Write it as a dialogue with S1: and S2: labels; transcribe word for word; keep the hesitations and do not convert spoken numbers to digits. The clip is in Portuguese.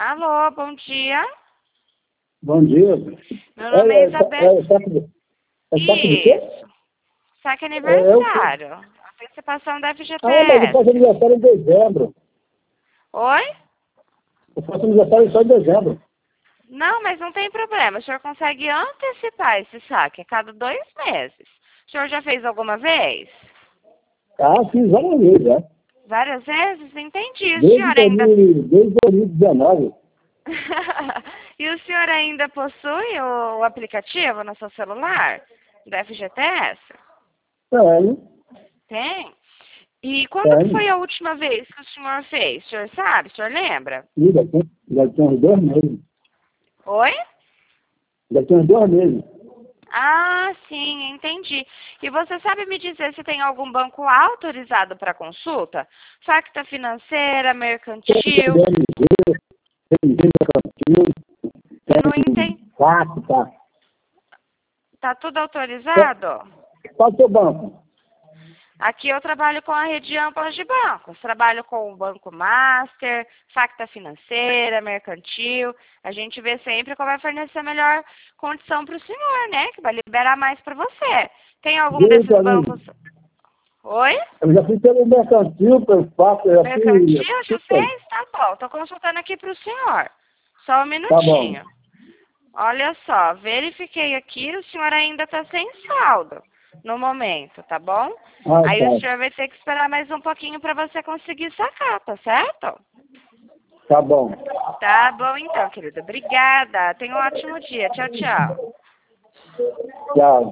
S1: Alô, bom dia.
S2: Bom dia.
S1: Meu nome é,
S2: É,
S1: Isabel.
S2: é, é, saque de, é saque de quê?
S1: Isso. Saque
S2: É, é o quê?
S1: aniversário. Antecipação da
S2: Ah, mas eu faço
S1: F G T S.
S2: aniversário em dezembro.
S1: Oi?
S2: Eu faço aniversário só em dezembro.
S1: Não, mas não tem problema. O senhor consegue antecipar esse saque a cada dois meses. O senhor já fez alguma vez?
S2: Ah, fiz várias vezes, já.
S1: Várias vezes? Entendi. O
S2: Desde,
S1: senhor ainda...
S2: dois mil desde dois mil e dezenove.
S1: E o senhor ainda possui o, o aplicativo no seu celular da F G T S?
S2: Tenho,
S1: Tem? E quando que foi
S2: tenho.
S1: a última vez que o senhor fez? O senhor sabe? O senhor lembra?
S2: E já tem, já tem uns dois meses.
S1: Oi?
S2: Já tem uns dois meses.
S1: Ah, sim, entendi. E você sabe me dizer se tem algum banco autorizado para consulta? Facta financeira,
S2: Tem
S1: mercantil?
S2: B M G, tem Mercantil,
S1: Não
S2: tem
S1: entendi.
S2: Fato, tá?
S1: Tá tudo autorizado?
S2: Qual é o seu banco?
S1: Aqui eu trabalho com a rede ampla de bancos. Trabalho com o Banco Master, Facta Financeira, Mercantil. A gente vê sempre qual vai fornecer a melhor condição para o senhor, né? Que vai liberar mais para você. Tem algum
S2: Veio
S1: desses
S2: pra mim.
S1: bancos? Oi?
S2: Eu já fui pelo Mercantil, pelo Fato, eu já fui...
S1: Mercantil já fez? Tá bom. Tô consultando aqui para o senhor. Só um
S2: Tá bom.
S1: minutinho. Olha só, verifiquei aqui, o senhor ainda está sem saldo no momento, tá bom?
S2: Ah,
S1: Aí o
S2: tá.
S1: senhor vai ter que esperar mais um pouquinho para você conseguir sacar, tá certo?
S2: Tá bom.
S1: Tá bom então, querido. Obrigada. Tenha um ótimo dia. Tchau, tchau.
S2: Tchau.